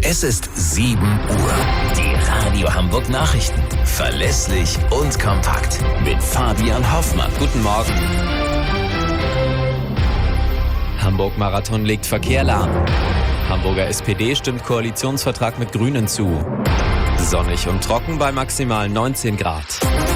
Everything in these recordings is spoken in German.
Es ist 7 Uhr. Die Radio Hamburg Nachrichten. Verlässlich und kompakt. Mit Fabian Hoffmann. Guten Morgen. Hamburg-Marathon legt Verkehr lahm. Hamburger SPD stimmt Koalitionsvertrag mit Grünen zu. Sonnig und trocken bei maximal 19 Grad.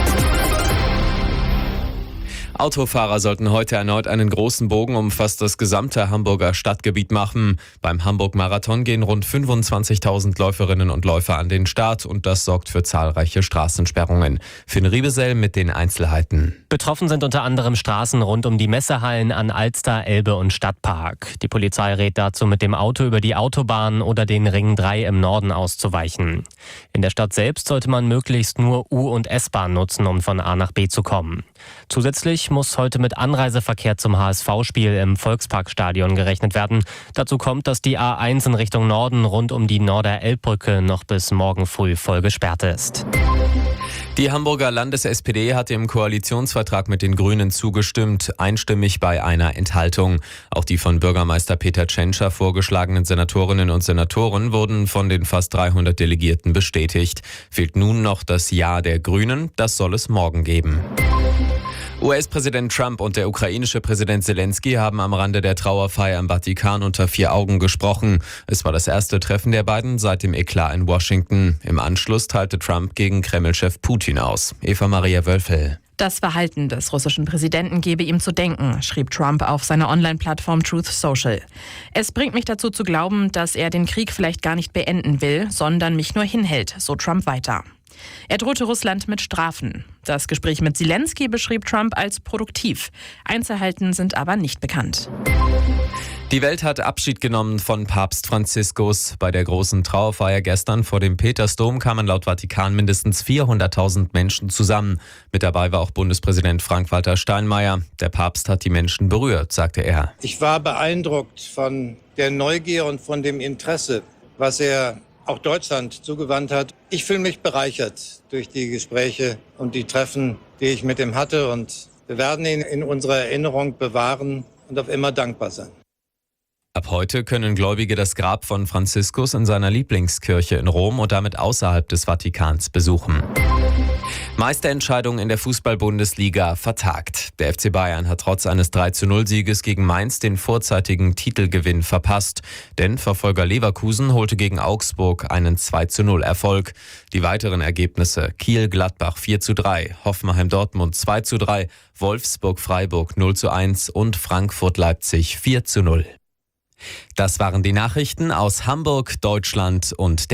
Autofahrer sollten heute erneut einen großen Bogen um fast das gesamte Hamburger Stadtgebiet machen. Beim Hamburg-Marathon gehen rund 25.000 Läuferinnen und Läufer an den Start und das sorgt für zahlreiche Straßensperrungen. Finn Riebesell mit den Einzelheiten. Betroffen sind unter anderem Straßen rund um die Messehallen an Alster, Elbe und Stadtpark. Die Polizei rät dazu, mit dem Auto über die Autobahn oder den Ring 3 im Norden auszuweichen. In der Stadt selbst sollte man möglichst nur U- und S-Bahn nutzen, um von A nach B zu kommen. Zusätzlich muss heute mit Anreiseverkehr zum HSV-Spiel im Volksparkstadion gerechnet werden. Dazu kommt, dass die A1 in Richtung Norden rund um die Norder-Elbbrücke noch bis morgen früh voll gesperrt ist. Die Hamburger Landes-SPD hat dem Koalitionsvertrag mit den Grünen zugestimmt, einstimmig bei einer Enthaltung. Auch die von Bürgermeister Peter Tschentscher vorgeschlagenen Senatorinnen und Senatoren wurden von den fast 300 Delegierten bestätigt. Fehlt nun noch das Ja der Grünen, das soll es morgen geben. US-Präsident Trump und der ukrainische Präsident Zelensky haben am Rande der Trauerfeier im Vatikan unter 4 Augen gesprochen. Es war das erste Treffen der beiden seit dem Eklat in Washington. Im Anschluss teilte Trump gegen Kreml-Chef Putin aus. Eva-Maria Wölfel. Das Verhalten des russischen Präsidenten gebe ihm zu denken, schrieb Trump auf seiner Online-Plattform Truth Social. Es bringt mich dazu zu glauben, dass er den Krieg vielleicht gar nicht beenden will, sondern mich nur hinhält, so Trump weiter. Er drohte Russland mit Strafen. Das Gespräch mit Zelensky beschrieb Trump als produktiv. Einzelheiten sind aber nicht bekannt. Die Welt hat Abschied genommen von Papst Franziskus. Bei der großen Trauerfeier gestern vor dem Petersdom kamen laut Vatikan mindestens 400.000 Menschen zusammen. Mit dabei war auch Bundespräsident Frank-Walter Steinmeier. Der Papst hat die Menschen berührt, sagte er. Ich war beeindruckt von der Neugier und von dem Interesse, was er auch Deutschland zugewandt hat. Ich fühle mich bereichert durch die Gespräche und die Treffen, die ich mit ihm hatte. Und wir werden ihn in unserer Erinnerung bewahren und auf immer dankbar sein. Ab heute können Gläubige das Grab von Franziskus in seiner Lieblingskirche in Rom und damit außerhalb des Vatikans besuchen. Meisterentscheidung in der Fußball-Bundesliga vertagt. Der FC Bayern hat trotz eines 3:0-Sieges gegen Mainz den vorzeitigen Titelgewinn verpasst. Denn Verfolger Leverkusen holte gegen Augsburg einen 2:0-Erfolg. Die weiteren Ergebnisse: Kiel-Gladbach 4:3, Hoffenheim-Dortmund 2:3, Wolfsburg-Freiburg 0:1 und Frankfurt-Leipzig 4:0. Das waren die Nachrichten aus Hamburg, Deutschland und der